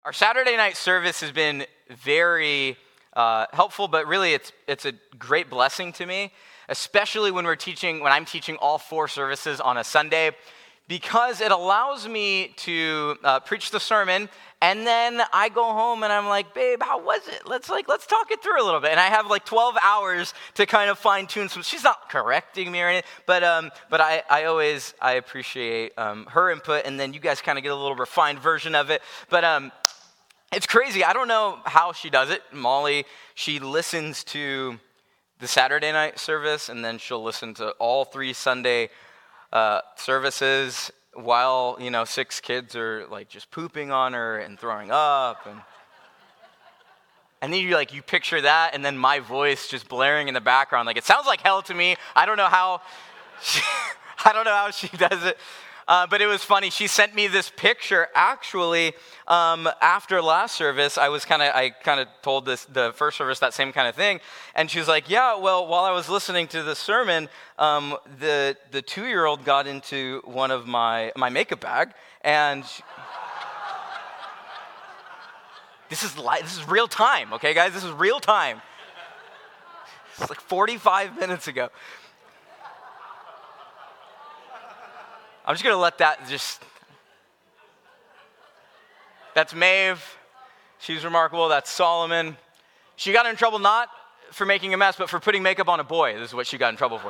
Our Saturday night service has been very helpful, but really it's a great blessing to me, especially when I'm teaching all 4 services on a Sunday, because it allows me to preach the sermon, and then I go home and I'm like, babe, how was it? Let's talk it through a little bit. And I have 12 hours to kind of fine tune some. She's not correcting me or anything, but I appreciate her input, and then you guys kind of get a little refined version of it. But it's crazy. I don't know how she does it. Molly, she listens to the Saturday night service, and then she'll listen to all 3 Sunday services while 6 kids are just pooping on her and throwing up, and then you picture that, and then my voice just blaring in the background. It sounds like hell to me. I don't know how she does it. But it was funny. She sent me this picture. Actually, after last service, I kind of told the first service that same kind of thing, and she was like, "Yeah, well, while I was listening to the sermon, the 2-year-old got into one of my makeup bag, and." This is real time, okay, guys? This is real time. It's 45 minutes ago. I'm just going to let that That's Maeve. She's remarkable. That's Solomon. She got in trouble not for making a mess, but for putting makeup on a boy. This is what she got in trouble for.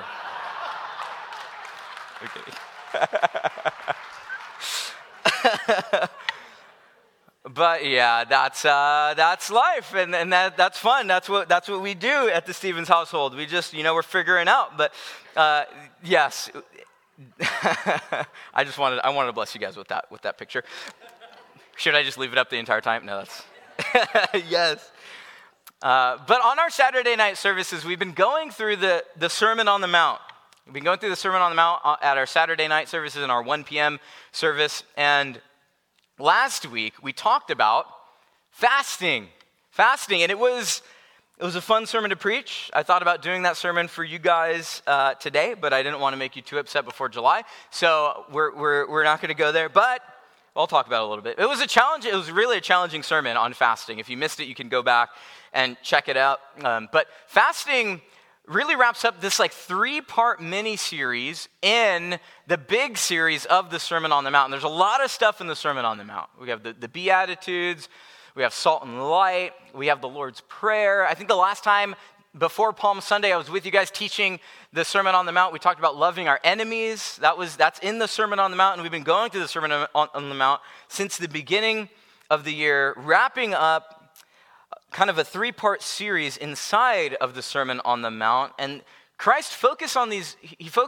But yeah, that's life, and that's fun. That's what we do at the Stevens household. We just, we're figuring out. But yes. I wanted to bless you guys with that picture. Should I just leave it up the entire time? No, that's yes. But on our Saturday night services, we've been going through the Sermon on the Mount. We've been going through the Sermon on the Mount at our Saturday night services and our 1 p.m. service. And last week we talked about fasting, and it was a fun sermon to preach. I thought about doing that sermon for you guys today, but I didn't want to make you too upset before July, so we're not going to go there. But I'll talk about it a little bit. It was a challenge. It was really a challenging sermon on fasting. If you missed it, you can go back and check it out. But fasting really wraps up this 3-part mini-series in the big series of the Sermon on the Mount. And there's a lot of stuff in the Sermon on the Mount. We have the Beatitudes. We have salt and light. We have the Lord's Prayer. I think the last time before Palm Sunday, I was with you guys teaching the Sermon on the Mount. We talked about loving our enemies. That's in the Sermon on the Mount, and we've been going through the Sermon on the Mount since the beginning of the year, wrapping up kind of a 3-part series inside of the Sermon on the Mount. And Christ focuses on these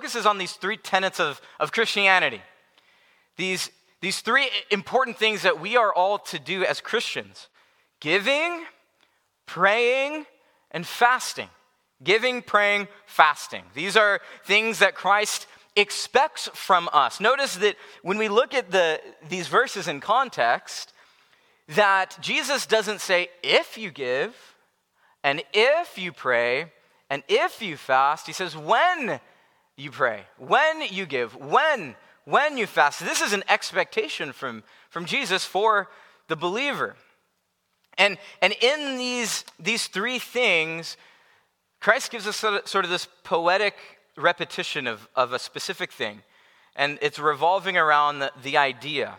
3 tenets of Christianity. These 3 important things that we are all to do as Christians: giving, praying, and fasting. Giving, praying, fasting. These are things that Christ expects from us. Notice that when we look at these verses in context, that Jesus doesn't say, if you give, and if you pray, and if you fast. He says, when you pray, when you give, when you fast. This is an expectation from Jesus for the believer. And in these 3 things, Christ gives us sort of this poetic repetition of a specific thing. And it's revolving around the idea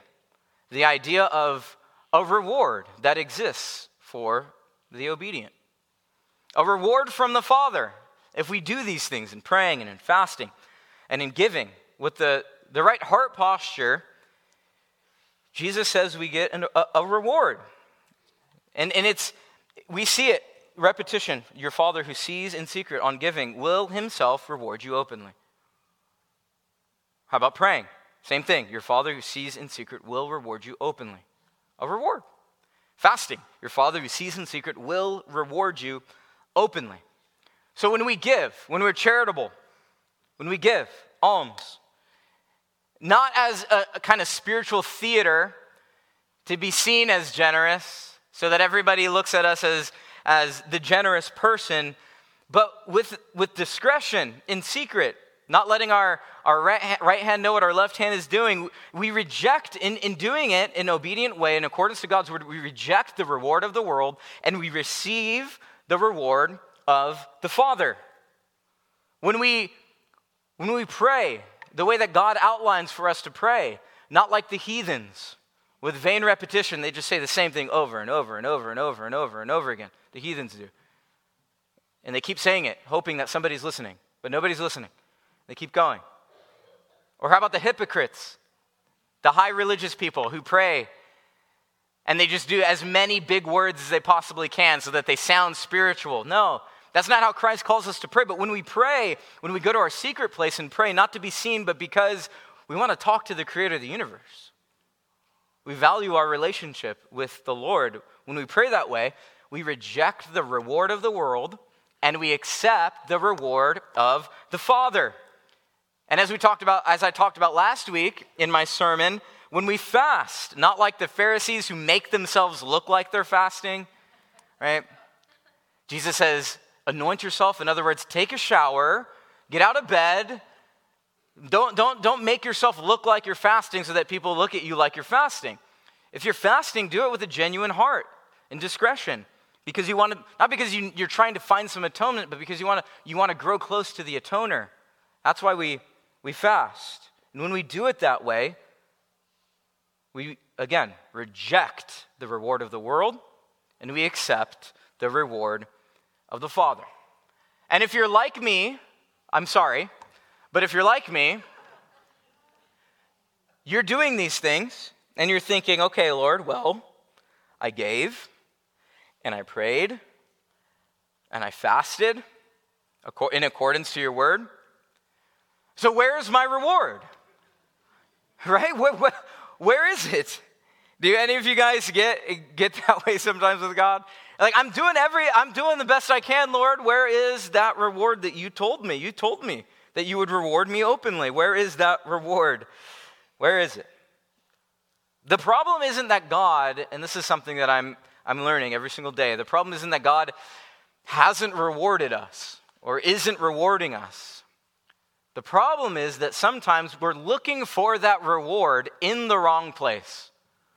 of a reward that exists for the obedient. A reward from the Father if we do these things in praying and in fasting and in giving with the right heart posture. Jesus says we get a reward. And we see it, repetition. Your Father who sees in secret on giving will himself reward you openly. How about praying? Same thing. Your Father who sees in secret will reward you openly. A reward. Fasting. Your Father who sees in secret will reward you openly. So when we give, when we're charitable, when we give alms, not as a kind of spiritual theater to be seen as generous, so that everybody looks at us as the generous person, but with discretion, in secret, not letting our right hand know what our left hand is doing. We reject, in doing it in an obedient way, in accordance to God's word, we reject the reward of the world, and we receive the reward of the Father. When we pray the way that God outlines for us to pray, not like the heathens, with vain repetition, they just say the same thing over and over and over and over and over and over again. The heathens do. And they keep saying it, hoping that somebody's listening, but nobody's listening. They keep going. Or how about the hypocrites, the high religious people who pray and they just do as many big words as they possibly can so that they sound spiritual? No, that's not how Christ calls us to pray. But when we pray, when we go to our secret place and pray, not to be seen, but because we want to talk to the creator of the universe. We value our relationship with the Lord. When we pray that way, we reject the reward of the world and we accept the reward of the Father. And as I talked about last week in my sermon, when we fast, not like the Pharisees who make themselves look like they're fasting, right? Jesus says, anoint yourself. In other words, take a shower, get out of bed. Don't make yourself look like you're fasting so that people look at you like you're fasting. If you're fasting, do it with a genuine heart and discretion. Because you want to, not because you're trying to find some atonement, but because you want to grow close to the atoner. That's why we fast. And when we do it that way, we, again, reject the reward of the world and we accept the reward of the Father. And if you're like me, I'm sorry, but if you're like me, you're doing these things and you're thinking, okay, Lord, well, I gave and I prayed and I fasted in accordance to your word. So where's my reward? Right? Where is it? Do any of you guys get that way sometimes with God? Like, I'm doing the best I can, Lord. Where is that reward that you told me? You told me that you would reward me openly. Where is that reward? Where is it? The problem isn't that God, and this is something that I'm learning every single day, the problem isn't that God hasn't rewarded us or isn't rewarding us. The problem is that sometimes we're looking for that reward in the wrong place.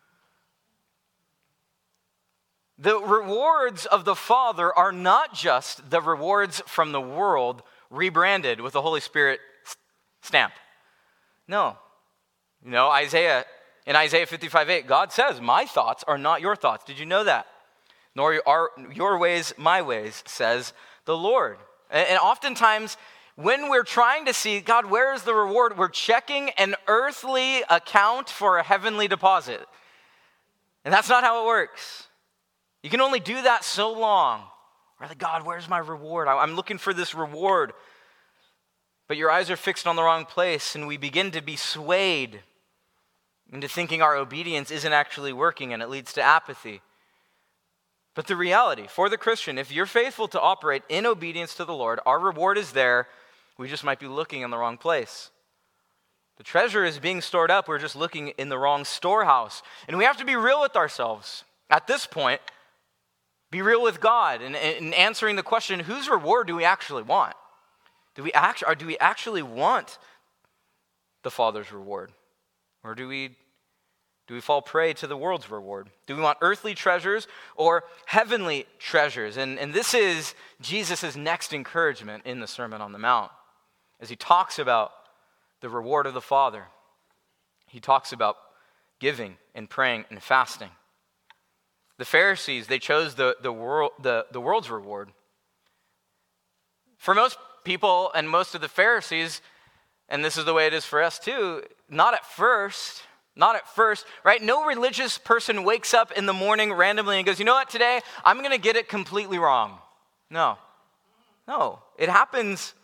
The rewards of the Father are not just the rewards from the world rebranded with the Holy Spirit stamp. No. In Isaiah 55:8, God says, my thoughts are not your thoughts. Did you know that? Nor are your ways my ways, says the Lord. And oftentimes, when we're trying to see, God, where is the reward? We're checking an earthly account for a heavenly deposit. And that's not how it works. You can only do that so long. We're like, God, where's my reward? I'm looking for this reward. But your eyes are fixed on the wrong place, and we begin to be swayed into thinking our obedience isn't actually working, and it leads to apathy. But the reality, for the Christian, if you're faithful to operate in obedience to the Lord, our reward is there. We just might be looking in the wrong place. The treasure is being stored up. We're just looking in the wrong storehouse. And we have to be real with ourselves. At this point, be real with God and answering the question, whose reward do we actually want? Do we actually want the Father's reward? Or do we fall prey to the world's reward? Do we want earthly treasures or heavenly treasures? And this is Jesus' next encouragement in the Sermon on the Mount. As he talks about the reward of the Father, he talks about giving and praying and fasting. The Pharisees, they chose the world's reward. For most people and most of the Pharisees, and this is the way it is for us too, not at first, right? No religious person wakes up in the morning randomly and goes, you know what, today I'm going to get it completely wrong. No, it happens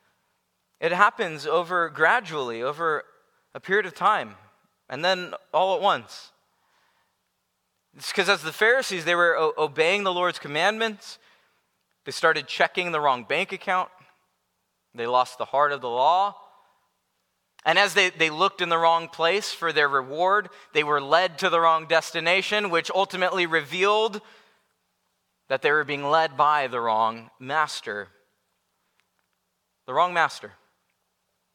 gradually over a period of time, and then all at once. It's because as the Pharisees, they were obeying the Lord's commandments. They started checking the wrong bank account. They lost the heart of the law. And as they looked in the wrong place for their reward, they were led to the wrong destination, which ultimately revealed that they were being led by the wrong master. The wrong master.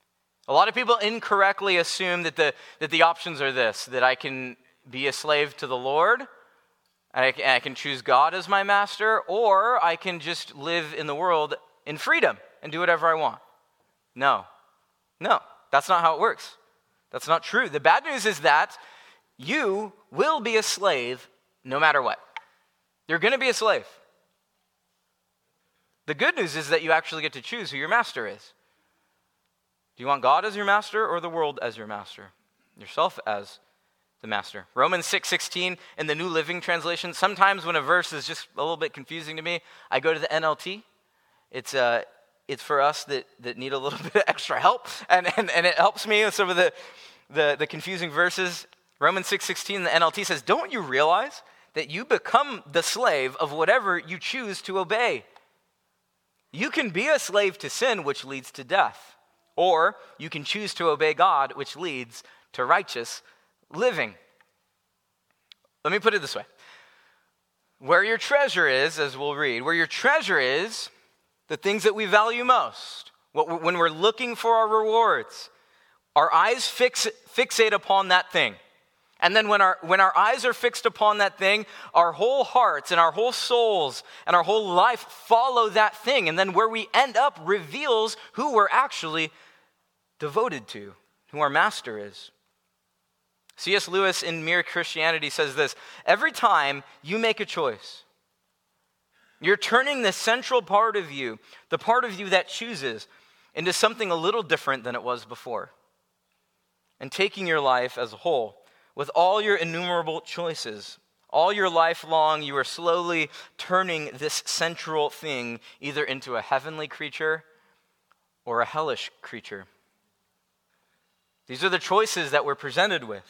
A lot of people incorrectly assume that the options are this, that I can be a slave to the Lord, and I can choose God as my master, or I can just live in the world in freedom and do whatever I want. No, that's not how it works. That's not true. The bad news is that you will be a slave no matter what. You're going to be a slave. The good news is that you actually get to choose who your master is. Do you want God as your master or the world as your master? Yourself as the master. Romans 6:16 in the New Living Translation. Sometimes when a verse is just a little bit confusing to me, I go to the NLT. It's for us that need a little bit of extra help, and it helps me with some of the confusing verses. Romans 6:16, the NLT says, "Don't you realize that you become the slave of whatever you choose to obey? You can be a slave to sin, which leads to death, or you can choose to obey God, which leads to righteous living." Let me put it this way. Where your treasure is, as we'll read, where your treasure is, the things that we value most, when we're looking for our rewards, our eyes fixate upon that thing. And then when our eyes are fixed upon that thing, our whole hearts and our whole souls and our whole life follow that thing. And then where we end up reveals who we're actually devoted to, who our master is. C.S. Lewis in Mere Christianity says this: every time you make a choice, you're turning the central part of you, the part of you that chooses, into something a little different than it was before. And taking your life as a whole, with all your innumerable choices, all your life long, you are slowly turning this central thing either into a heavenly creature or a hellish creature. These are the choices that we're presented with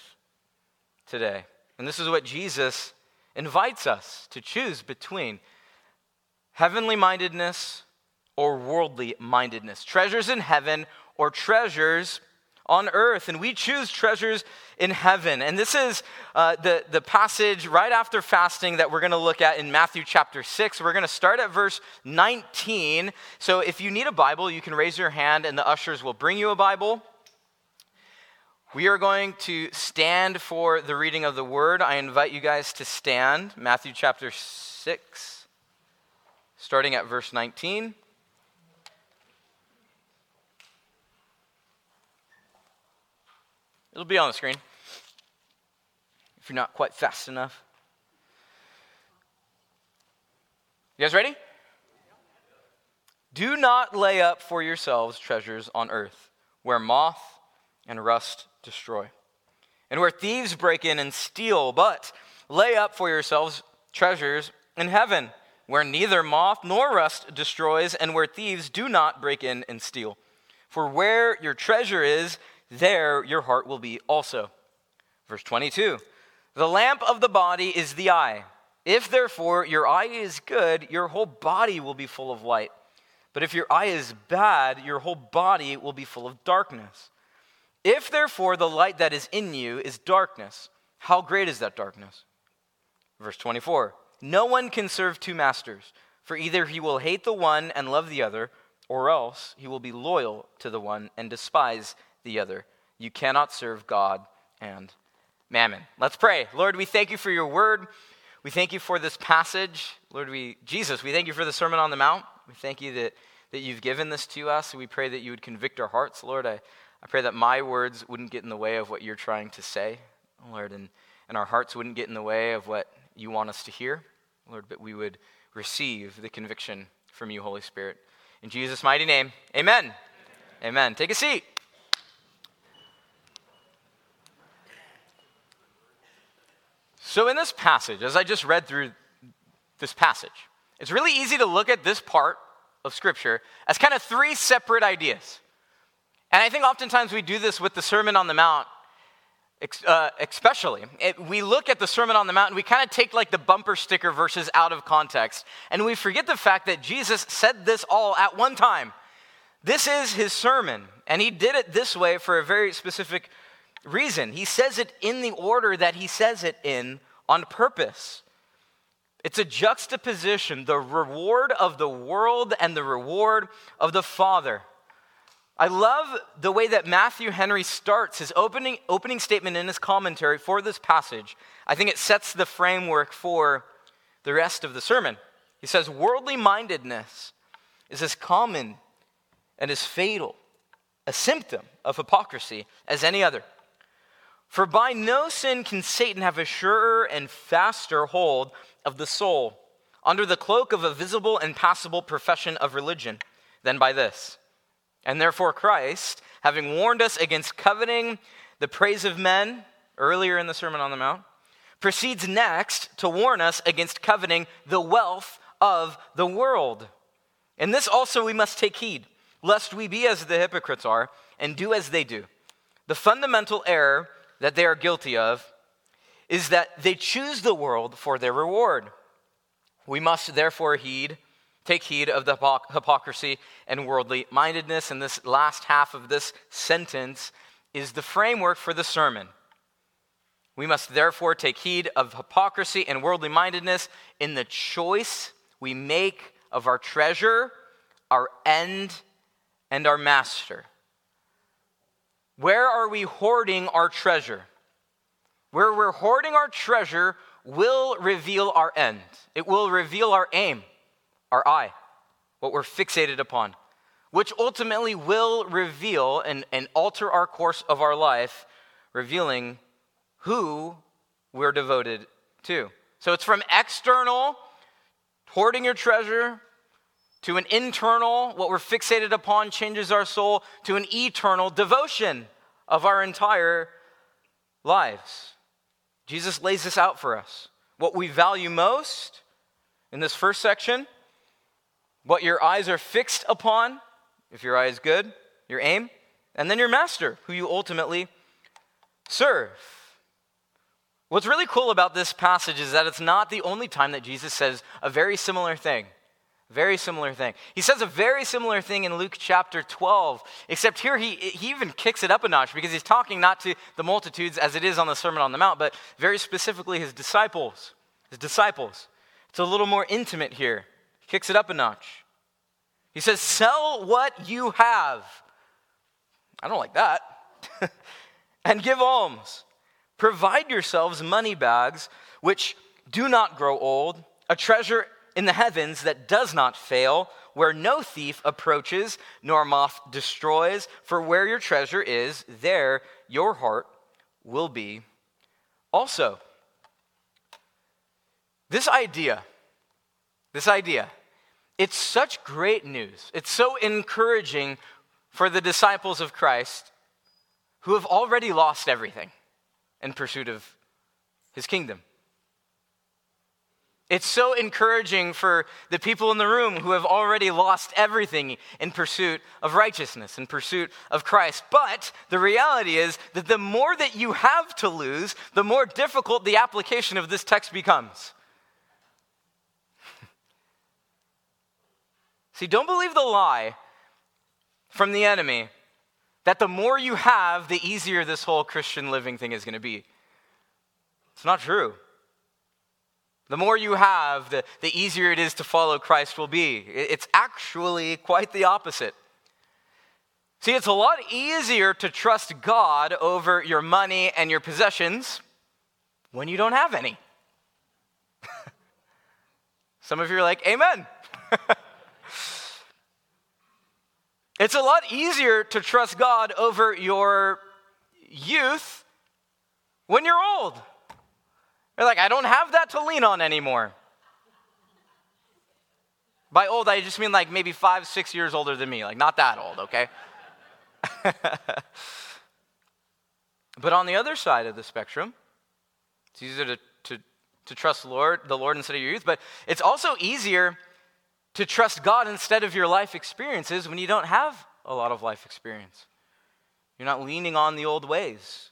today. And this is what Jesus invites us to choose between: heavenly mindedness or worldly mindedness. Treasures in heaven or treasures on earth. And we choose treasures in heaven. And this is the passage right after fasting that we're going to look at in Matthew chapter 6. We're going to start at verse 19. So if you need a Bible, you can raise your hand and the ushers will bring you a Bible. We are going to stand for the reading of the word. I invite you guys to stand. Matthew chapter 6, starting at verse 19. It'll be on the screen if you're not quite fast enough. You guys ready? Do not lay up for yourselves treasures on earth, where moth and rust destroy, and where thieves break in and steal, but lay up for yourselves treasures in heaven, where neither moth nor rust destroys, and where thieves do not break in and steal. For where your treasure is, there your heart will be also. Verse 22, the lamp of the body is the eye. If therefore your eye is good, your whole body will be full of light. But if your eye is bad, your whole body will be full of darkness. If therefore the light that is in you is darkness, how great is that darkness? Verse 24, no one can serve two masters, for either he will hate the one and love the other, or else he will be loyal to the one and despise the other. You cannot serve God and mammon. Let's pray. Lord, we thank you for your word. We thank you for this passage. Lord, Jesus, we thank you for the Sermon on the Mount. We thank you that you've given this to us. We pray that you would convict our hearts. Lord, I pray that my words wouldn't get in the way of what you're trying to say, Lord, and our hearts wouldn't get in the way of what you want us to hear, Lord, but we would receive the conviction from you, Holy Spirit. In Jesus' mighty name, amen. Amen. Take a seat. So in this passage, as I just read through this passage, it's really easy to look at this part of Scripture as kind of three separate ideas. And I think oftentimes we do this with the Sermon on the Mount, especially. We look at the Sermon on the Mount and we kind of take like the bumper sticker verses out of context. And we forget the fact that Jesus said this all at one time. This is his sermon. And he did it this way for a very specific reason. He says it in the order that he says it in on purpose. It's a juxtaposition, the reward of the world and the reward of the Father. I love the way that Matthew Henry starts his opening statement in his commentary for this passage. I think it sets the framework for the rest of the sermon. He says, worldly mindedness is as common and as fatal a symptom of hypocrisy as any other. For by no sin can Satan have a surer and faster hold of the soul under the cloak of a visible and passible profession of religion than by this. And therefore Christ, having warned us against coveting the praise of men earlier in the Sermon on the Mount, proceeds next to warn us against coveting the wealth of the world. And this also we must take heed, lest we be as the hypocrites are and do as they do. The fundamental error that they are guilty of is that they choose the world for their reward. We must therefore take heed of the hypocrisy and worldly mindedness. And this last half of this sentence is the framework for the sermon. We must therefore take heed of hypocrisy and worldly mindedness in the choice we make of our treasure, our end, and our master. Where are we hoarding our treasure? Where we're hoarding our treasure will reveal our end. It will reveal our aim, our eye, what we're fixated upon, which ultimately will reveal and alter our course of our life, revealing who we're devoted to. So it's from external, hoarding your treasure, to an internal, what we're fixated upon changes our soul, to an eternal devotion of our entire lives. Jesus lays this out for us. What we value most in this first section, what your eyes are fixed upon, if your eye is good, your aim, and then your master, who you ultimately serve. What's really cool about this passage is that it's not the only time that Jesus says a very similar thing. Very similar thing. He says a very similar thing in Luke chapter 12, except here he even kicks it up a notch because he's talking not to the multitudes as it is on the Sermon on the Mount, but very specifically his disciples. It's a little more intimate here. He kicks it up a notch. He says, sell what you have. I don't like that. And give alms. Provide yourselves money bags which do not grow old, a treasure in the heavens that does not fail, where no thief approaches nor moth destroys. For where your treasure is, there your heart will be also. This idea, it's such great news. It's so encouraging for the disciples of Christ who have already lost everything in pursuit of his kingdom. It's so encouraging for the people in the room who have already lost everything in pursuit of righteousness, in pursuit of Christ. But the reality is that the more that you have to lose, the more difficult the application of this text becomes. See, don't believe the lie from the enemy that the more you have, the easier this whole Christian living thing is going to be. It's not true. The more you have, the easier it is to follow Christ will be. It's actually quite the opposite. See, it's a lot easier to trust God over your money and your possessions when you don't have any. Some of you are like, amen. It's a lot easier to trust God over your youth when you're old. You're like, I don't have that to lean on anymore. By old, I just mean like maybe 5-6 years older than me. Like not that old, okay? But on the other side of the spectrum, it's easier to trust the Lord instead of your youth. But it's also easier to trust God instead of your life experiences when you don't have a lot of life experience. You're not leaning on the old ways.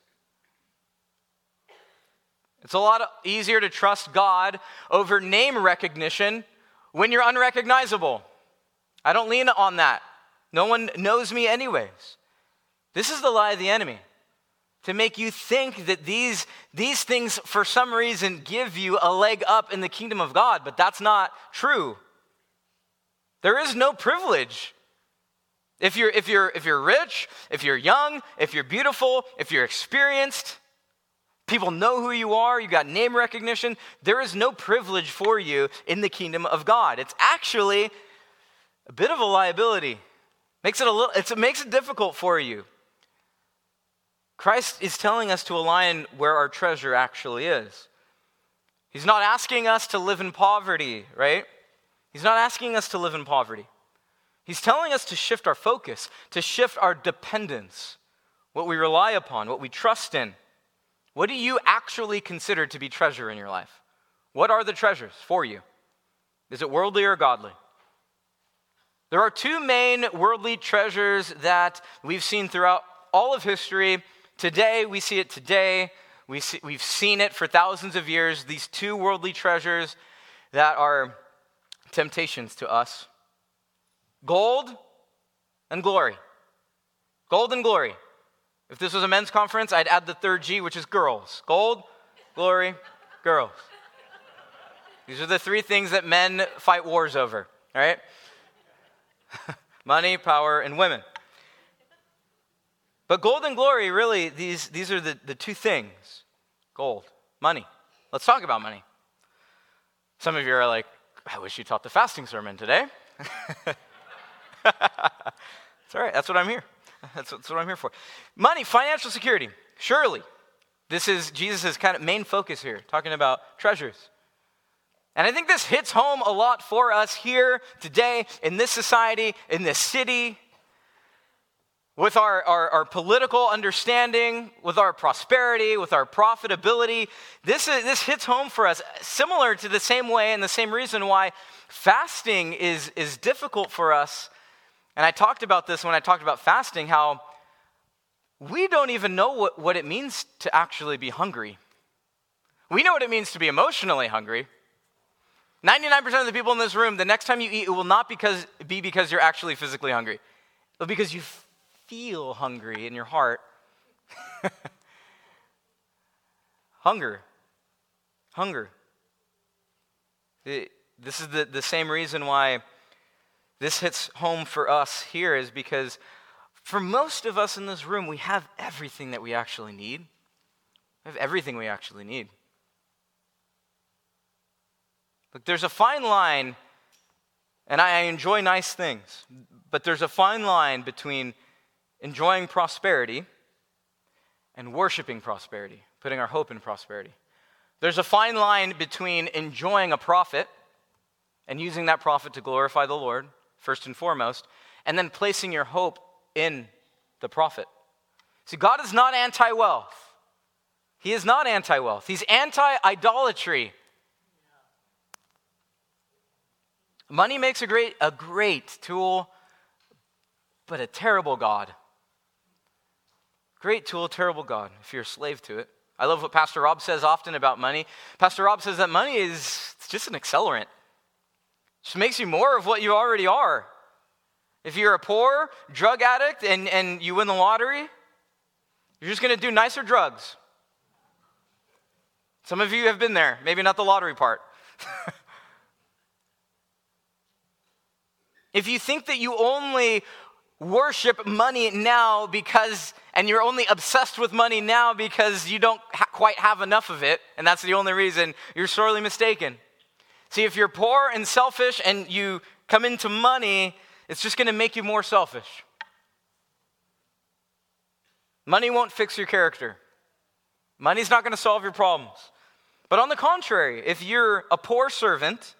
It's a lot easier to trust God over name recognition when you're unrecognizable. I don't lean on that. No one knows me anyways. This is the lie of the enemy, to make you think that these things for some reason give you a leg up in the kingdom of God, but that's not true. There is no privilege If you're rich, if you're young, if you're beautiful, if you're experienced, people know who you are, you got name recognition, there is no privilege for you in the kingdom of God. It's actually a bit of a liability. Makes it makes it difficult for you. Christ is telling us to align where our treasure actually is. He's not asking us to live in poverty, right? He's not asking us to live in poverty. He's telling us to shift our focus, to shift our dependence, what we rely upon, what we trust in. What do you actually consider to be treasure in your life? What are the treasures for you? Is it worldly or godly? There are two main worldly treasures that we've seen throughout all of history. Today, we see it today. We've seen it for thousands of years. These two worldly treasures that are temptations to us. Gold and glory. Gold and glory. If this was a men's conference, I'd add the third G, which is girls. Gold, glory, girls. These are the three things that men fight wars over, all right? Money, power, and women. But gold and glory, really, these are the two things. Gold, money. Let's talk about money. Some of you are like, I wish you taught the fasting sermon today. It's all right, that's what I'm here. That's what I'm here for. Money, financial security. Surely, this is Jesus' kind of main focus here, talking about treasures. And I think this hits home a lot for us here today, in this society, in this city, with our political understanding, with our prosperity, with our profitability. This hits home for us, similar to the same way and the same reason why fasting is difficult for us. And I talked about this when I talked about fasting, how we don't even know what it means to actually be hungry. We know what it means to be emotionally hungry. 99% of the people in this room, the next time you eat, it will not be because you're actually physically hungry. It'll be because you feel hungry in your heart. Hunger. This is the same reason why this hits home for us here, is because for most of us in this room, we have everything that we actually need. We have everything we actually need. Look, there's a fine line, and I enjoy nice things, but there's a fine line between enjoying prosperity and worshiping prosperity, putting our hope in prosperity. There's a fine line between enjoying a profit and using that profit to glorify the Lord, first and foremost, and then placing your hope in the profit. See, God is not anti-wealth. He is not anti-wealth. He's anti-idolatry. Money makes a great tool, but a terrible God. Great tool, terrible God, if you're a slave to it. I love what Pastor Rob says often about money. Pastor Rob says that money is just an accelerant. It just makes you more of what you already are. If you're a poor drug addict and you win the lottery, you're just going to do nicer drugs. Some of you have been there, maybe not the lottery part. If you think that you only worship money now and you're only obsessed with money now because you don't quite have enough of it, and that's the only reason, you're sorely mistaken. See, if you're poor and selfish and you come into money, it's just going to make you more selfish. Money won't fix your character. Money's not going to solve your problems. But on the contrary, if you're a poor servant,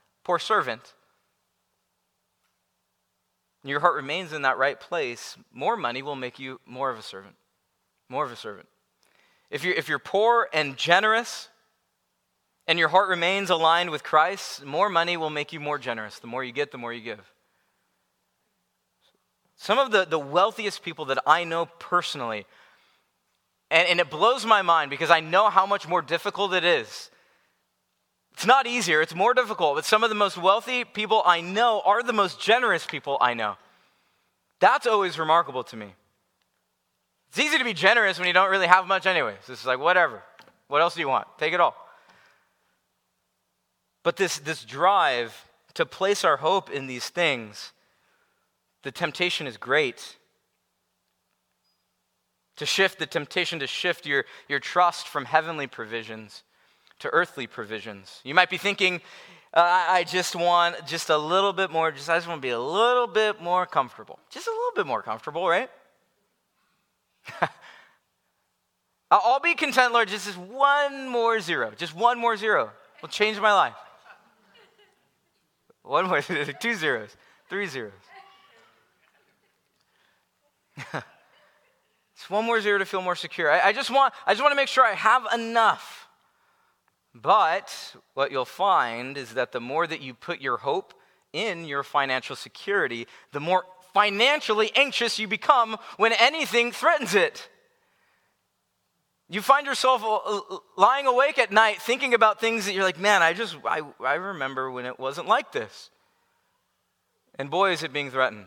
and your heart remains in that right place, more money will make you more of a servant. More of a servant. If you're poor and generous, and your heart remains aligned with Christ, more money will make you more generous. The more you get, the more you give. Some of the wealthiest people that I know personally, and it blows my mind because I know how much more difficult it is. It's not easier, it's more difficult, but some of the most wealthy people I know are the most generous people I know. That's always remarkable to me. It's easy to be generous when you don't really have much anyways. It's just like, whatever. What else do you want? Take it all. But this drive to place our hope in these things the temptation is great. The temptation to shift your trust from heavenly provisions to earthly provisions. You might be thinking, I just want just a little bit more, I just want to be a little bit more comfortable. Just a little bit more comfortable, right? I'll be content, Lord, just one more zero. Just one more zero will change my life. One more, 2 zeros, 3 zeros. Just one more zero to feel more secure. I just want to make sure I have enough. But what you'll find is that the more that you put your hope in your financial security, the more financially anxious you become when anything threatens it. You find yourself lying awake at night thinking about things that you're like, man, I remember when it wasn't like this. And boy, is it being threatened.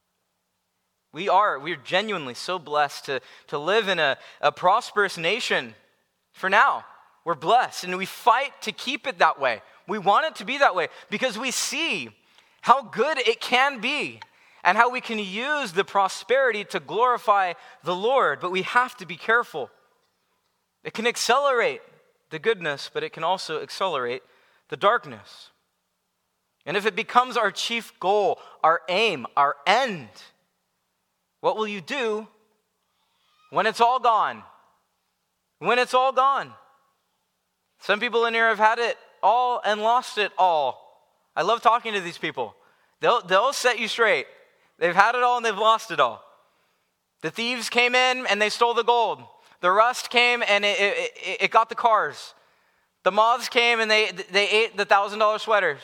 We're genuinely so blessed to live in a prosperous nation for now. We're blessed, and we fight to keep it that way. We want it to be that way because we see how good it can be and how we can use the prosperity to glorify the Lord, but we have to be careful. It can accelerate the goodness, but it can also accelerate the darkness. And if it becomes our chief goal, our aim, our end, what will you do when it's all gone? When it's all gone. Some people in here have had it all and lost it all. I love talking to these people. They'll set you straight. They've had it all and they've lost it all. The thieves came in and they stole the gold. The rust came and it got the cars. The moths came and they ate the $1,000 sweaters.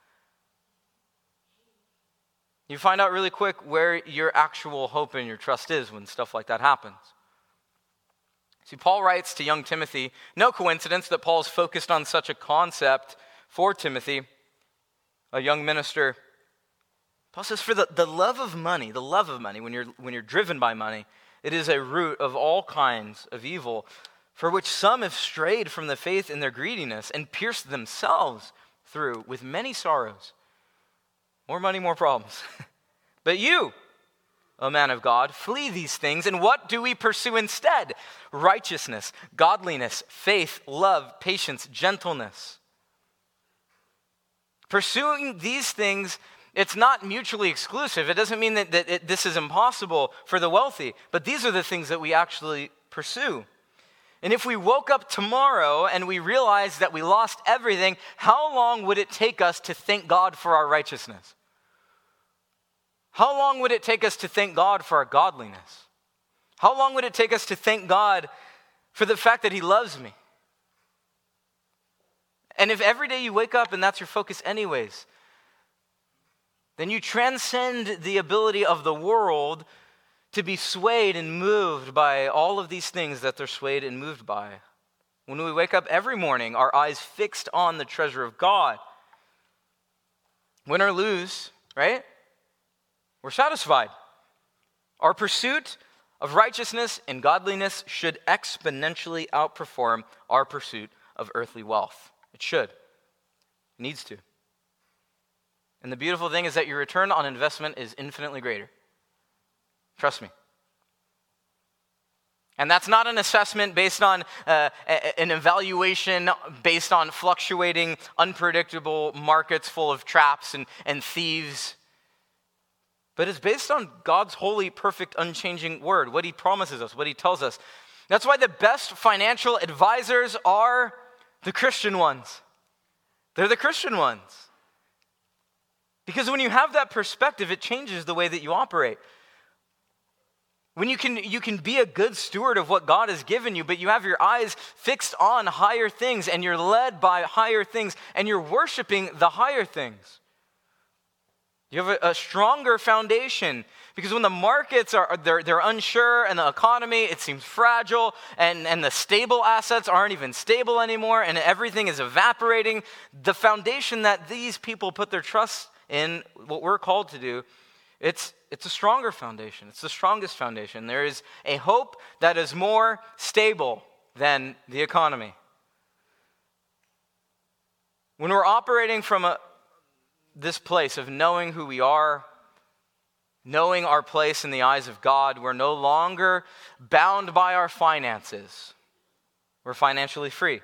You find out really quick where your actual hope and your trust is when stuff like that happens. See, Paul writes to young Timothy, no coincidence that Paul's focused on such a concept for Timothy, a young minister. Paul says, for the love of money, when you're driven by money, it is a root of all kinds of evil, for which some have strayed from the faith in their greediness and pierced themselves through with many sorrows. More money, more problems. But you, O man of God, flee these things, and what do we pursue instead? Righteousness, godliness, faith, love, patience, gentleness. Pursuing these things, it's not mutually exclusive. It doesn't mean that this is impossible for the wealthy, but these are the things that we actually pursue. And if we woke up tomorrow and we realized that we lost everything, how long would it take us to thank God for our righteousness? How long would it take us to thank God for our godliness? How long would it take us to thank God for the fact that He loves me? And if every day you wake up and that's your focus anyways, then you transcend the ability of the world to be swayed and moved by all of these things that they're swayed and moved by. When we wake up every morning, our eyes fixed on the treasure of God. Win or lose, right? We're satisfied. Our pursuit of righteousness and godliness should exponentially outperform our pursuit of earthly wealth. It should. It needs to. And the beautiful thing is that your return on investment is infinitely greater. Trust me. And that's not an assessment based on an evaluation based on fluctuating, unpredictable markets full of traps and thieves. But it's based on God's holy, perfect, unchanging word, what He promises us, what He tells us. That's why the best financial advisors are the Christian ones. They're the Christian ones. Because when you have that perspective, it changes the way that you operate. When you can be a good steward of what God has given you, but you have your eyes fixed on higher things, and you're led by higher things, and you're worshiping the higher things. You have a stronger foundation, because when the markets they're unsure and the economy, it seems fragile, and the stable assets aren't even stable anymore, and everything is evaporating, the foundation that these people put their trust in, what we're called to do, it's a stronger foundation. It's the strongest foundation. There is a hope that is more stable than the economy. When we're operating from this place of knowing who we are, knowing our place in the eyes of God, we're no longer bound by our finances. We're financially free.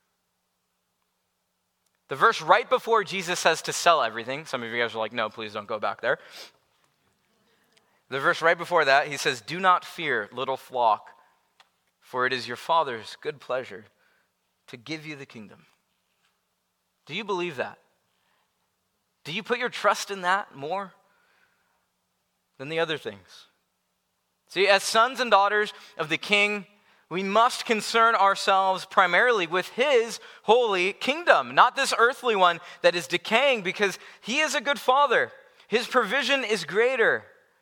The verse right before Jesus says to sell everything, some of you guys are like, no, please don't go back there. The verse right before that, he says, do not fear, little flock, for it is your Father's good pleasure to give you the kingdom. Do you believe that? Do you put your trust in that more than the other things? See, as sons and daughters of the King, we must concern ourselves primarily with his holy kingdom, not this earthly one that is decaying, because he is a good father. His provision is greater.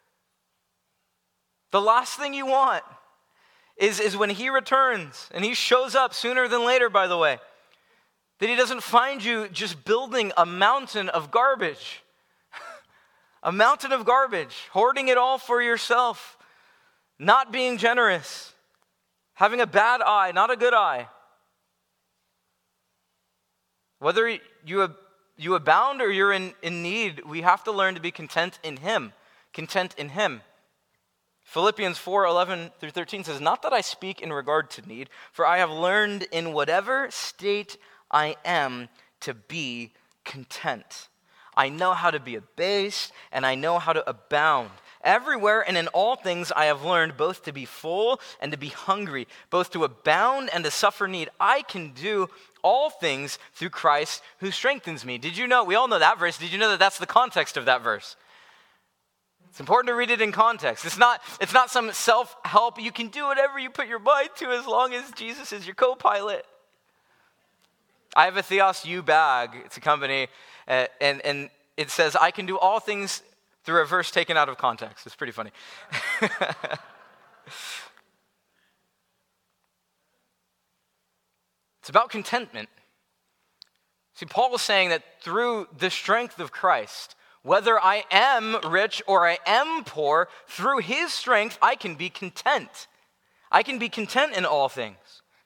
The last thing you want is when he returns, and he shows up sooner than later, by the way, that he doesn't find you just building a mountain of garbage. A mountain of garbage, hoarding it all for yourself, not being generous, having a bad eye, not a good eye. Whether you abound or you're in need, we have to learn to be content in him. Content in him. Philippians 4:11-13 says, not that I speak in regard to need, for I have learned in whatever state I am to be content. I know how to be abased, and I know how to abound. Everywhere and in all things I have learned both to be full and to be hungry, both to abound and to suffer need. I can do all things through Christ who strengthens me. Did you know, we all know that verse, did you know that that's the context of that verse? It's important to read it in context. It's not some self-help. You can do whatever you put your mind to as long as Jesus is your co-pilot. I have a Theos U bag. It's a company, and it says, I can do all things through a verse taken out of context. It's pretty funny. It's about contentment. See, Paul is saying that through the strength of Christ, whether I am rich or I am poor, through his strength, I can be content. I can be content in all things.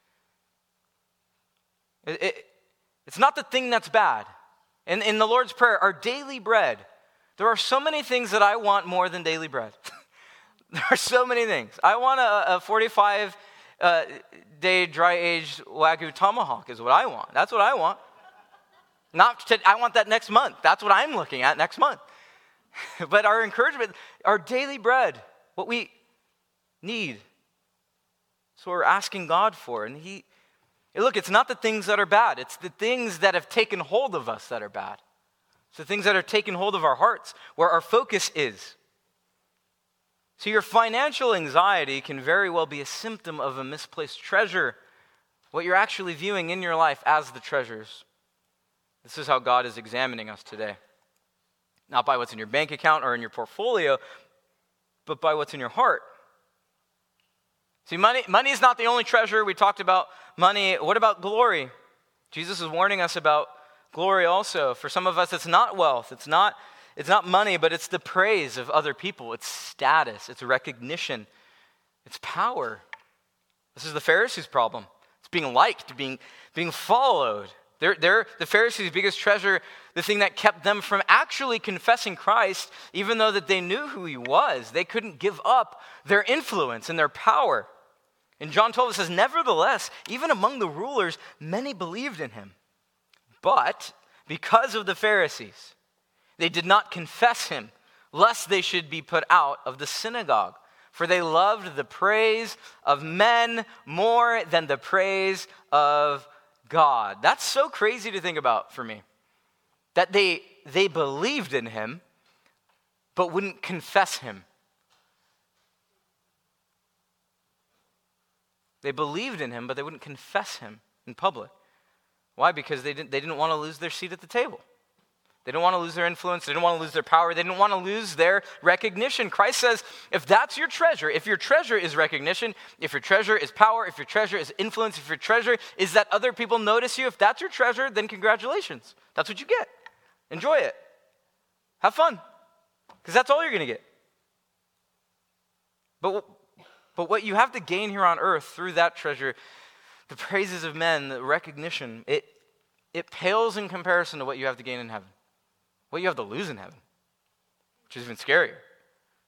It's not the thing that's bad. In the Lord's Prayer, our daily bread, there are so many things that I want more than daily bread. There are so many things. I want a 45-day dry-aged Wagyu tomahawk is what I want. That's what I want. I want that next month. That's what I'm looking at next month. But our encouragement, our daily bread, what we need. So we're asking God for. And look, it's not the things that are bad. It's the things that have taken hold of us that are bad. It's the things that are taking hold of our hearts, where our focus is. So your financial anxiety can very well be a symptom of a misplaced treasure, what you're actually viewing in your life as the treasures. This is how God is examining us today. Not by what's in your bank account or in your portfolio, but by what's in your heart. See, money is not the only treasure. We talked about money. What about glory? Jesus is warning us about glory also. For some of us, it's not wealth. It's not money, but it's the praise of other people. It's status. It's recognition. It's power. This is the Pharisees' problem. It's being liked, being followed. They're the Pharisees' biggest treasure, the thing that kept them from actually confessing Christ, even though that they knew who he was. They couldn't give up their influence and their power. In John 12, it says, nevertheless, even among the rulers, many believed in him. But because of the Pharisees, they did not confess him, lest they should be put out of the synagogue. For they loved the praise of men more than the praise of God. That's so crazy to think about for me. That they believed in him, but wouldn't confess him. They believed in him, but they wouldn't confess him in public. Why? Because they didn't want to lose their seat at the table. They didn't want to lose their influence. They didn't want to lose their power. They didn't want to lose their recognition. Christ says, if that's your treasure, if your treasure is recognition, if your treasure is power, if your treasure is influence, if your treasure is that other people notice you, if that's your treasure, then congratulations. That's what you get. Enjoy it. Have fun. Because that's all you're going to get. But what you have to gain here on earth through that treasure, the praises of men, the recognition, it pales in comparison to what you have to gain in heaven. What you have to lose in heaven, which is even scarier.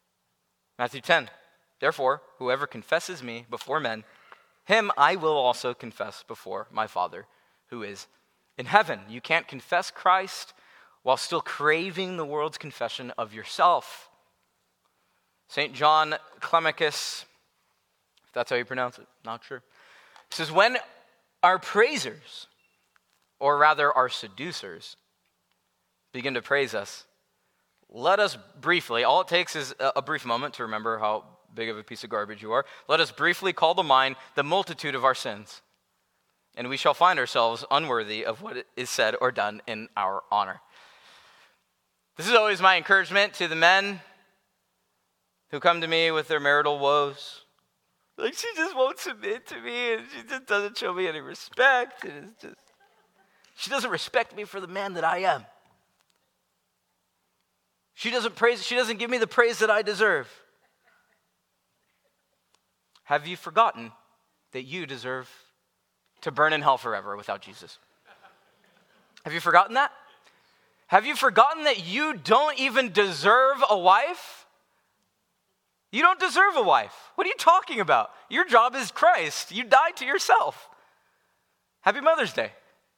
Matthew 10, therefore, whoever confesses me before men, him I will also confess before my Father who is in heaven. You can't confess Christ while still craving the world's confession of yourself. St. John Climacus, if that's how you pronounce it, not sure, says, when our praisers, or rather our seducers, begin to praise us, let us briefly, all it takes is a brief moment to remember how big of a piece of garbage you are. Let us briefly call to mind the multitude of our sins, and we shall find ourselves unworthy of what is said or done in our honor. This is always my encouragement to the men who come to me with their marital woes. Like, she just won't submit to me, and she just doesn't show me any respect, and it's just, she doesn't respect me for the man that I am. She doesn't give me the praise that I deserve. Have you forgotten that you deserve to burn in hell forever without Jesus? Have you forgotten that? Have you forgotten that you don't even deserve a wife? You don't deserve a wife. What are you talking about? Your job is Christ. You died to yourself. Happy Mother's Day.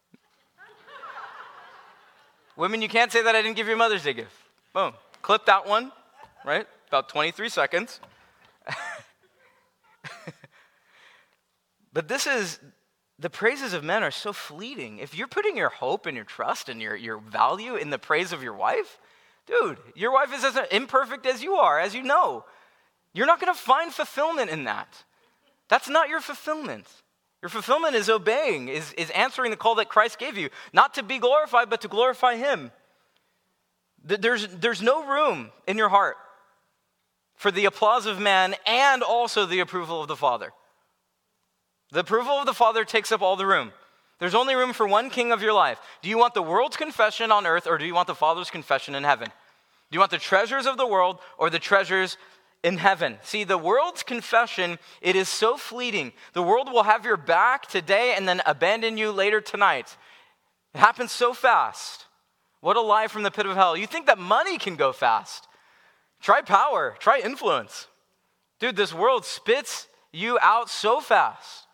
Women, you can't say that I didn't give you a Mother's Day gift. Boom. Clip that one, right? About 23 seconds. But the praises of men are so fleeting. If you're putting your hope and your trust and your value in the praise of your wife, dude, your wife is as imperfect as you are, as you know. You're not going to find fulfillment in that. That's not your fulfillment. Your fulfillment is obeying, is answering the call that Christ gave you, not to be glorified, but to glorify him. There's no room in your heart for the applause of man and also the approval of the Father. The approval of the Father takes up all the room. There's only room for one king of your life. Do you want the world's confession on earth, or do you want the Father's confession in heaven? Do you want the treasures of the world or the treasures in heaven? See, the world's confession, it is so fleeting. The world will have your back today and then abandon you later tonight. It happens so fast. What a lie from the pit of hell. You think that money can go fast? Try power. Try influence. Dude, this world spits you out so fast.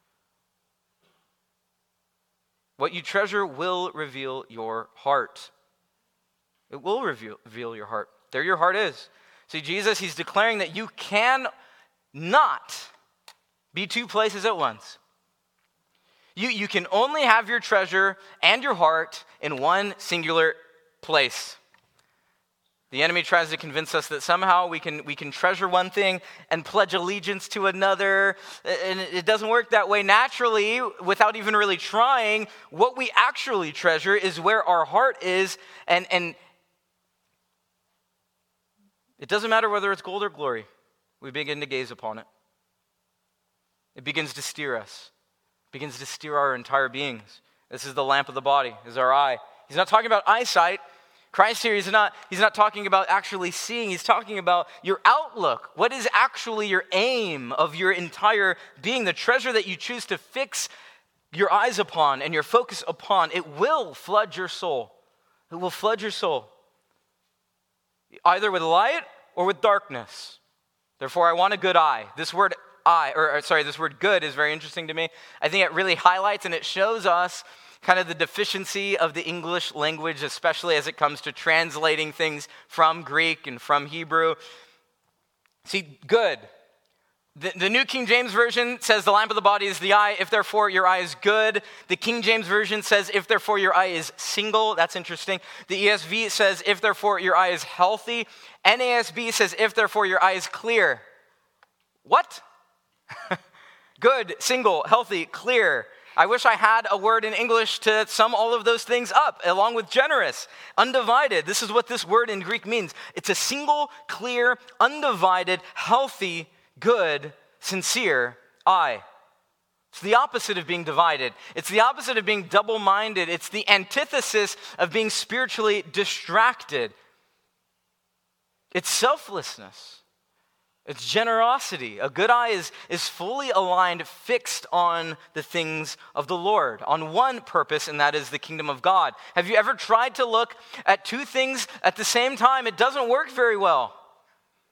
What you treasure will reveal your heart. It will reveal your heart. There your heart is. See, Jesus, he's declaring that you can not be two places at once. You can only have your treasure and your heart in one singular place. The enemy tries to convince us that somehow we can treasure one thing and pledge allegiance to another, and it doesn't work that way. Naturally, without even really trying, what we actually treasure is where our heart is, and it doesn't matter whether it's gold or glory. We begin to gaze upon it. It begins to steer us. It begins to steer our entire beings. This is the lamp of the body, is our eye. He's not talking about eyesight. Christ here, he's not talking about actually seeing. He's talking about your outlook. What is actually your aim of your entire being? The treasure that you choose to fix your eyes upon and your focus upon, it will flood your soul. It will flood your soul. Either with light or with darkness. Therefore, I want a good eye. This word this word good is very interesting to me. I think it really highlights and it shows us kind of the deficiency of the English language, especially as it comes to translating things from Greek and from Hebrew. See, good. The New King James Version says the lamp of the body is the eye, if therefore your eye is good. The King James Version says if therefore your eye is single. That's interesting. The ESV says if therefore your eye is healthy. NASB says if therefore your eye is clear. What? Good, single, healthy, clear. I wish I had a word in English to sum all of those things up, along with generous, undivided. This is what this word in Greek means. It's a single, clear, undivided, healthy, good, sincere eye. It's the opposite of being divided. It's the opposite of being double-minded. It's the antithesis of being spiritually distracted. It's selflessness. It's generosity. A good eye is fully aligned, fixed on the things of the Lord, on one purpose, and that is the kingdom of God. Have you ever tried to look at two things at the same time? It doesn't work very well.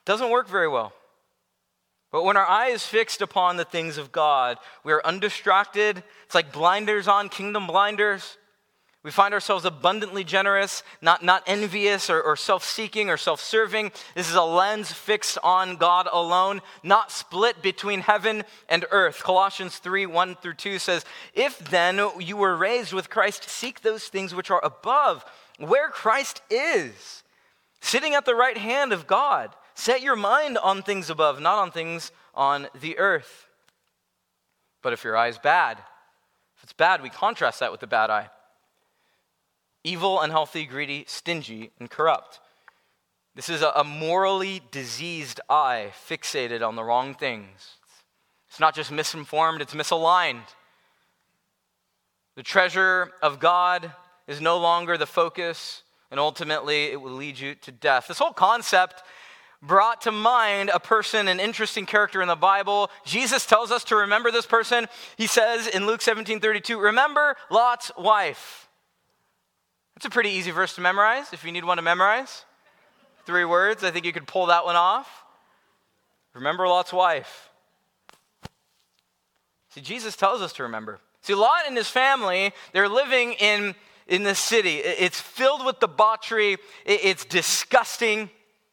doesn't work very well. But when our eye is fixed upon the things of God, we are undistracted. It's like blinders on, kingdom blinders. We find ourselves abundantly generous, not envious or self-seeking or self-serving. This is a lens fixed on God alone, not split between heaven and earth. Colossians 3, 1 through 2 says, "If then you were raised with Christ, seek those things which are above, where Christ is, sitting at the right hand of God. Set your mind on things above, not on things on the earth." But if your eye is bad, if it's bad, we contrast that with the bad eye. Evil, unhealthy, greedy, stingy, and corrupt. This is a morally diseased eye fixated on the wrong things. It's not just misinformed, it's misaligned. The treasure of God is no longer the focus, and ultimately it will lead you to death. This whole concept brought to mind a person, an interesting character in the Bible. Jesus tells us to remember this person. He says in Luke 17:32, "Remember Lot's wife." That's a pretty easy verse to memorize if you need one to memorize. 3 words, I think you could pull that one off. Remember Lot's wife. See, Jesus tells us to remember. See, Lot and his family, they're living in this city. It's filled with debauchery. It's disgusting.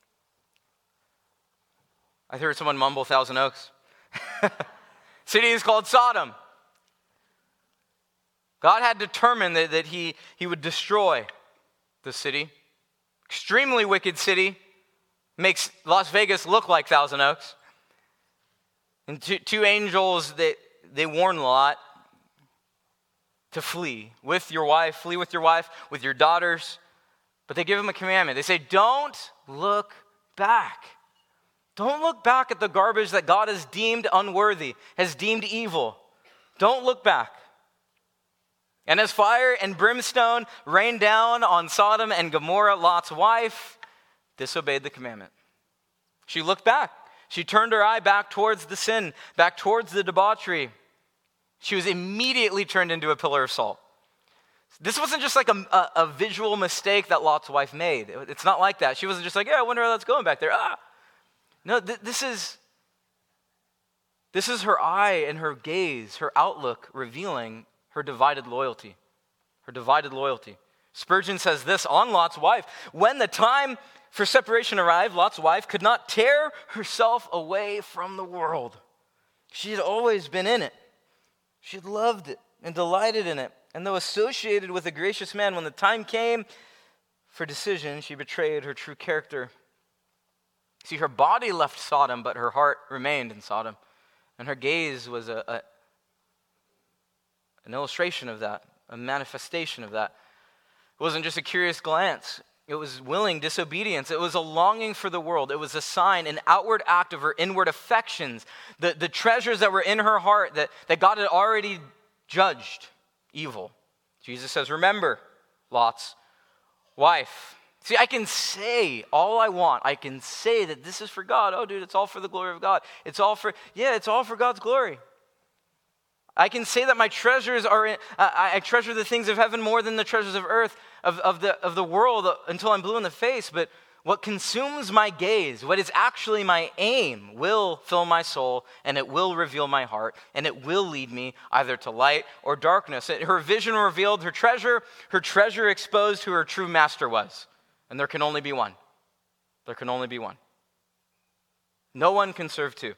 I heard someone mumble Thousand Oaks. City is called Sodom. God had determined that he would destroy the city. Extremely wicked city. Makes Las Vegas look like Thousand Oaks. And two angels, they warn Lot to flee with your wife, with your daughters. But they give him a commandment. They say, don't look back. Don't look back at the garbage that God has deemed unworthy, has deemed evil. Don't look back. And as fire and brimstone rained down on Sodom and Gomorrah, Lot's wife disobeyed the commandment. She looked back. She turned her eye back towards the sin, back towards the debauchery. She was immediately turned into a pillar of salt. This wasn't just like a visual mistake that Lot's wife made. It's not like that. She wasn't just like, yeah, I wonder how that's going back there. No, this is her eye and her gaze, her outlook revealing her divided loyalty. Her divided loyalty. Spurgeon says this on Lot's wife. When the time for separation arrived, Lot's wife could not tear herself away from the world. She had always been in it. She had loved it and delighted in it. And though associated with a gracious man, when the time came for decision, she betrayed her true character. See, her body left Sodom, but her heart remained in Sodom. And her gaze was an illustration of that, a manifestation of that. It wasn't just a curious glance. It was willing disobedience. It was a longing for the world. It was a sign, an outward act of her inward affections, the treasures that were in her heart that God had already judged evil. Jesus says, remember Lot's wife. See, I can say all I want. I can say that this is for God. Oh, dude, it's all for the glory of God. It's all for God's glory. I can say that my treasures are I treasure the things of heaven more than the treasures of earth, of the world, until I'm blue in the face. But what consumes my gaze, what is actually my aim, will fill my soul, and it will reveal my heart, and it will lead me either to light or darkness. Her vision revealed her treasure exposed who her true master was. And there can only be one. There can only be one. No one can serve two.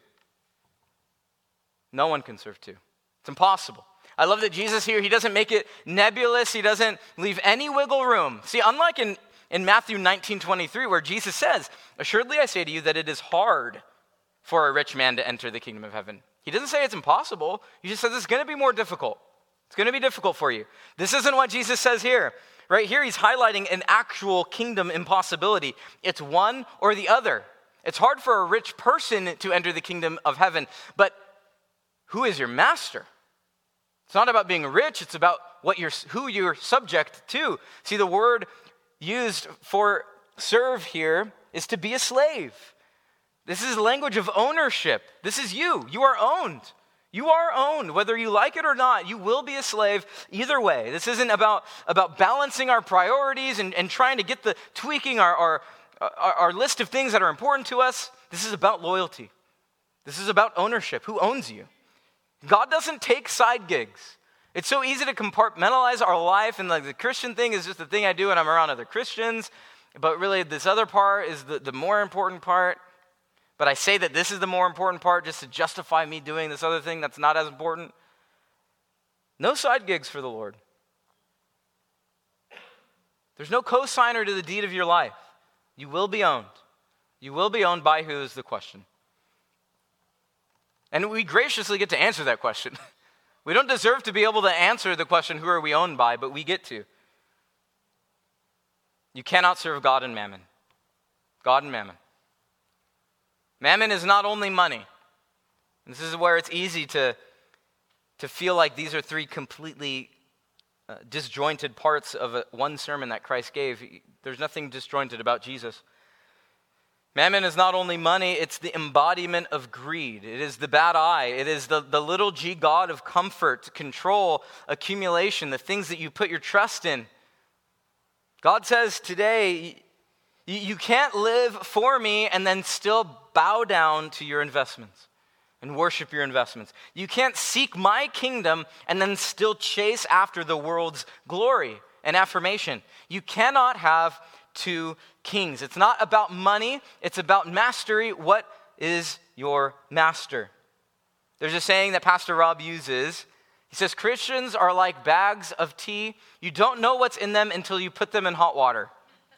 No one can serve two. It's impossible. I love that Jesus here, he doesn't make it nebulous. He doesn't leave any wiggle room. See, unlike in Matthew 19:23, where Jesus says, assuredly I say to you that it is hard for a rich man to enter the kingdom of heaven. He doesn't say it's impossible. He just says it's going to be more difficult. It's going to be difficult for you. This isn't what Jesus says here. Right here, he's highlighting an actual kingdom impossibility. It's one or the other. It's hard for a rich person to enter the kingdom of heaven, but who is your master? It's not about being rich, it's about who you're subject to. See, the word used for serve here is to be a slave. This is language of ownership. This is you. You are owned. You are owned. Whether you like it or not, you will be a slave either way. This isn't about balancing our priorities and trying to get tweaking our list of things that are important to us. this is about loyalty. This is about ownership. Who owns you? God doesn't take side gigs. It's so easy to compartmentalize our life, and like the Christian thing is just the thing I do when I'm around other Christians, but really this other part is the more important part. But I say that this is the more important part just to justify me doing this other thing that's not as important. No side gigs for the Lord. There's no co-signer to the deed of your life. You will be owned. You will be owned by who is the question. And we graciously get to answer that question. We don't deserve to be able to answer the question, who are we owned by, but we get to. You cannot serve God and mammon. God and mammon. Mammon is not only money. This is where it's easy to feel like these are three completely disjointed parts of one sermon that Christ gave. There's nothing disjointed about Jesus. Mammon is not only money, it's the embodiment of greed. It is the bad eye. It is the little g god of comfort, control, accumulation, the things that you put your trust in. God says today, you can't live for me and then still bow down to your investments and worship your investments. You can't seek my kingdom and then still chase after the world's glory and affirmation. You cannot have two kings. It's not about money, it's about mastery. What is your master? There's a saying that Pastor Rob uses. He says, Christians are like bags of tea. You don't know what's in them until you put them in hot water.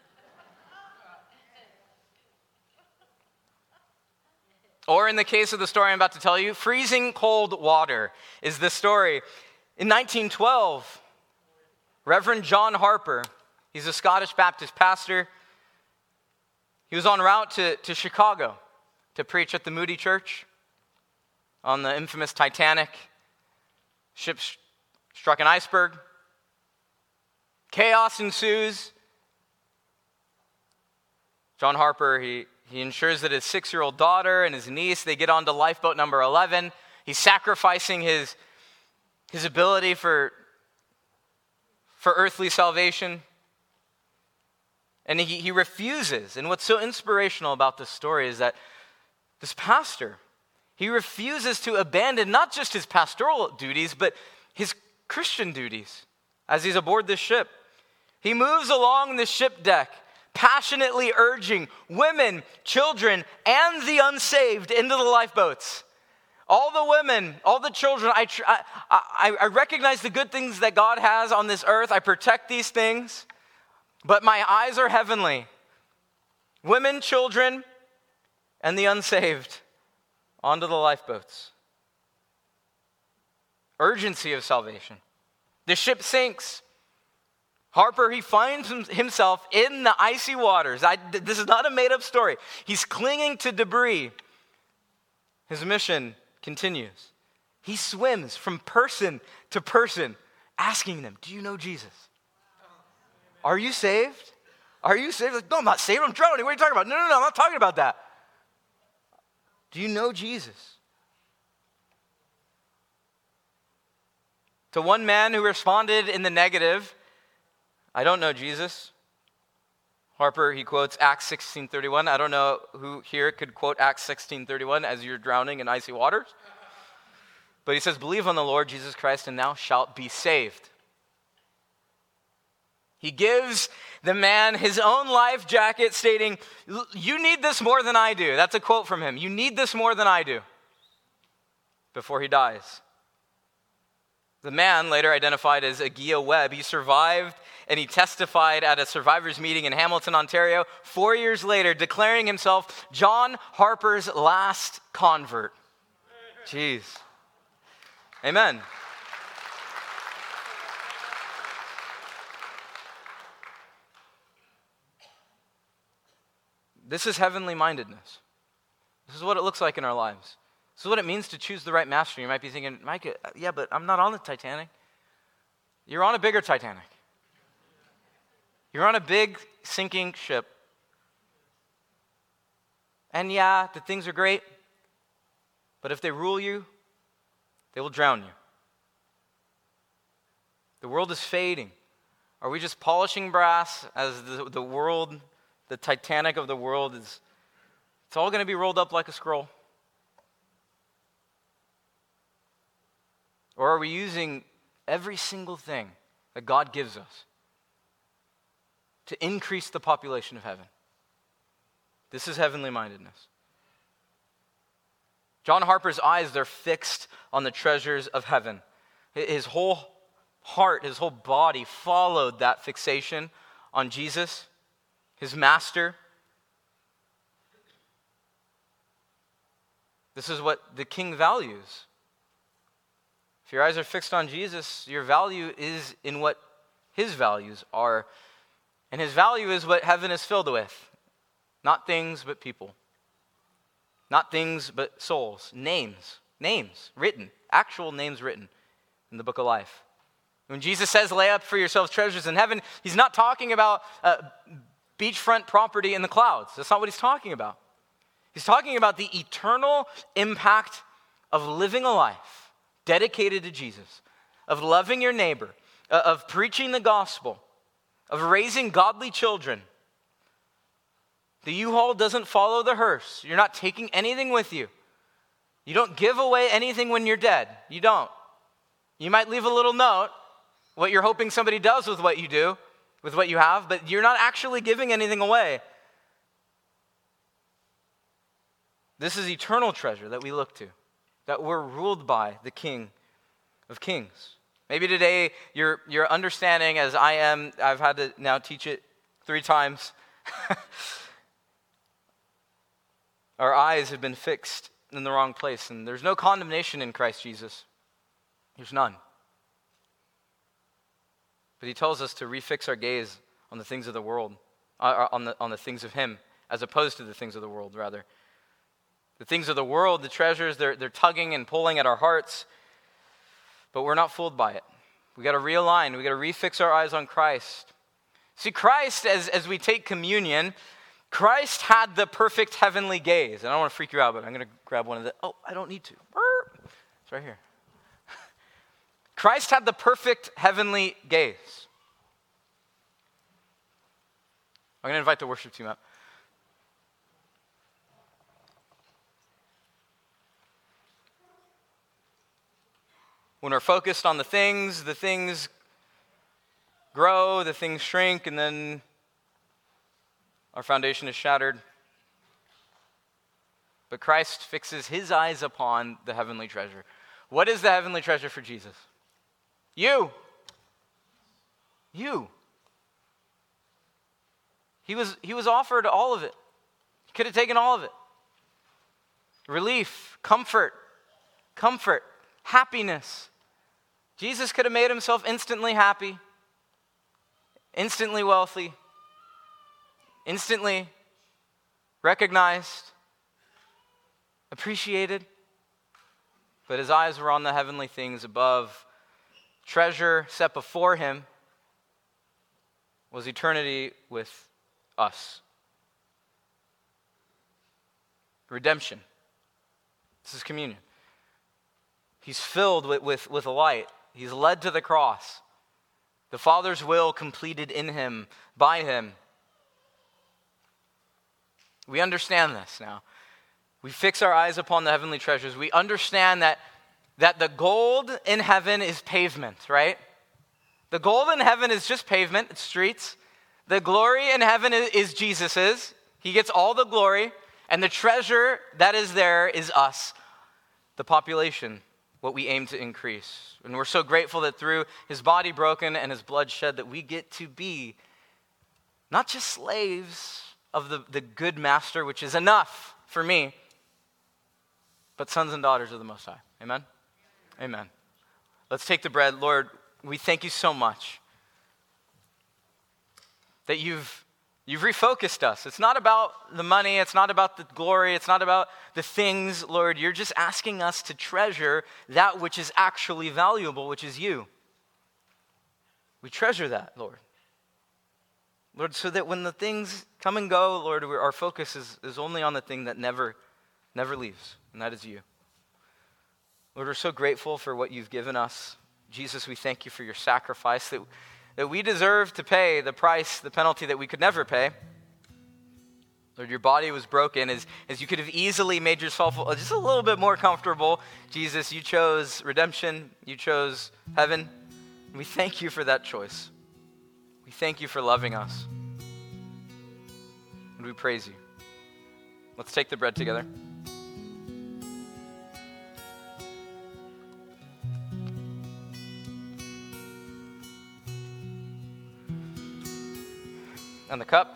Or in the case of the story I'm about to tell you, freezing cold water is the story. In 1912, Reverend John Harper, he's a Scottish Baptist pastor. He was en route to Chicago to preach at the Moody Church on the infamous Titanic. Ship struck an iceberg. Chaos ensues. John Harper, he ensures that his 6-year-old daughter and his niece, they get onto lifeboat number 11. He's sacrificing his ability for earthly salvation. And he refuses. And what's so inspirational about this story is that this pastor, he refuses to abandon not just his pastoral duties, but his Christian duties as he's aboard this ship. He moves along the ship deck, passionately urging women, children, and the unsaved into the lifeboats. All the women, all the children, I recognize the good things that God has on this earth. I protect these things, but my eyes are heavenly. Women, children, and the unsaved onto the lifeboats. Urgency of salvation. The ship sinks. Harper, he finds himself in the icy waters. This is not a made-up story. He's clinging to debris. His mission continues. He swims from person to person, asking them, do you know Jesus? Are you saved? Are you saved? Like, no, I'm not saved. I'm drowning. What are you talking about? No, I'm not talking about that. Do you know Jesus? To one man who responded in the negative, I don't know Jesus. Harper, he quotes Acts 16:31. I don't know who here could quote Acts 16:31 as you're drowning in icy waters. But he says, believe on the Lord Jesus Christ and thou shalt be saved. He gives the man his own life jacket stating, you need this more than I do. That's a quote from him. You need this more than I do. Before he dies. The man, later identified as Agia Webb, he survived and he testified at a survivors meeting in Hamilton, Ontario, 4 years later, declaring himself John Harper's last convert. Jeez. Amen. This is heavenly mindedness. This is what it looks like in our lives. This is what it means to choose the right master. You might be thinking, Micah, yeah, but I'm not on the Titanic. You're on a bigger Titanic. You're on a big sinking ship. And yeah, the things are great, but if they rule you, they will drown you. The world is fading. Are we just polishing brass as the world, the Titanic of the world is It's all going to be rolled up like a scroll. Or are we using every single thing that God gives us to increase the population of heaven? This is heavenly mindedness. John Harper's eyes, they're fixed on the treasures of heaven. His whole heart, his whole body followed that fixation on Jesus, his master. This is what the king values. If your eyes are fixed on Jesus, your value is in what his values are. And his value is what heaven is filled with. Not things, but people. Not things, but souls. Names written. Actual names written in the book of life. When Jesus says, lay up for yourselves treasures in heaven, he's not talking about beachfront property in the clouds. That's not what he's talking about. He's talking about the eternal impact of living a life dedicated to Jesus, of loving your neighbor, of preaching the gospel, of raising godly children. The U-Haul doesn't follow the hearse. You're not taking anything with you. You don't give away anything when you're dead. You don't. You might leave a little note, what you're hoping somebody does with what you do, with what you have, but you're not actually giving anything away. This is eternal treasure that we look to, that we're ruled by the King of Kings. Maybe today you're understanding, as I am, I've had to now teach it 3 times. Our eyes have been fixed in the wrong place, and there's no condemnation in Christ Jesus. There's none. But he tells us to refix our gaze on the things of the world, on the things of him, as opposed to the things of the world, rather. The things of the world, the treasures, they're tugging and pulling at our hearts, but we're not fooled by it. We got to realign. We got to refix our eyes on Christ. See, Christ, as we take communion, Christ had the perfect heavenly gaze. And I don't want to freak you out, but I'm going to grab one of the... Oh, I don't need to. It's right here. Christ had the perfect heavenly gaze. I'm going to invite the worship team up. When we're focused on the things grow, the things shrink, and then our foundation is shattered. But Christ fixes his eyes upon the heavenly treasure. What is the heavenly treasure for Jesus? You. He was offered all of it. He could have taken all of it. Relief, comfort, happiness. Jesus could have made himself instantly happy, instantly wealthy, instantly recognized, appreciated. But his eyes were on the heavenly things above. Treasure set before him was eternity with us. Redemption. This is communion. He's filled with light. He's led to the cross. The Father's will completed in him, by him. We understand this now. We fix our eyes upon the heavenly treasures. We understand that the gold in heaven is pavement, right? The gold in heaven is just pavement, it's streets. The glory in heaven is Jesus's. He gets all the glory. And the treasure that is there is us, the population, what we aim to increase. And we're so grateful that through his body broken and his blood shed that we get to be not just slaves of the good master, which is enough for me, but sons and daughters of the Most High. Amen? Amen. Let's take the bread. Lord, we thank you so much that you've refocused us. It's not about the money. It's not about the glory. It's not about the things, Lord. You're just asking us to treasure that which is actually valuable, which is you. We treasure that, Lord. Lord, so that when the things come and go, Lord, our focus is only on the thing that never leaves, and that is you. Lord, we're so grateful for what you've given us. Jesus, we thank you for your sacrifice that we deserve to pay the price, the penalty that we could never pay. Lord, your body was broken as you could have easily made yourself just a little bit more comfortable. Jesus, you chose redemption. You chose heaven. And we thank you for that choice. We thank you for loving us. And we praise you. Let's take the bread together. And the cup.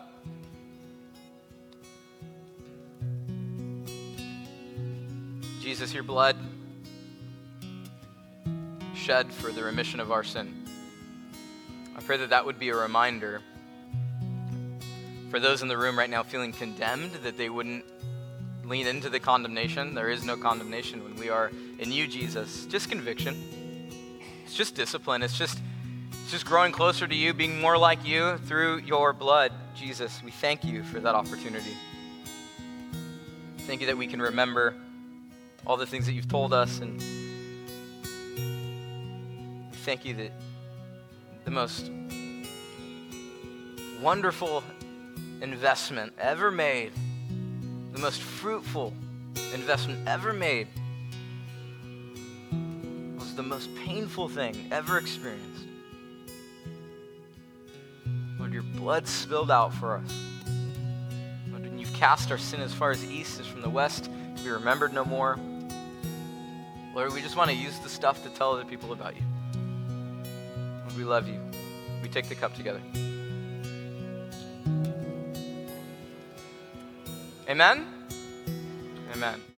Jesus, your blood shed for the remission of our sin. I pray that that would be a reminder for those in the room right now feeling condemned, that they wouldn't lean into the condemnation. There is no condemnation when we are in you, Jesus. Just conviction. It's just discipline. It's just growing closer to you, being more like you through your blood. Jesus, we thank you for that opportunity. Thank you that we can remember all the things that you've told us, and we thank you that the most wonderful investment ever made, the most fruitful investment ever made, was the most painful thing ever experienced. Lord, your blood spilled out for us. Lord, when you've cast our sin as far as the east is from the west, to be remembered no more. Lord, we just want to use the stuff to tell other people about you. Lord, we love you. We take the cup together. Amen? Amen.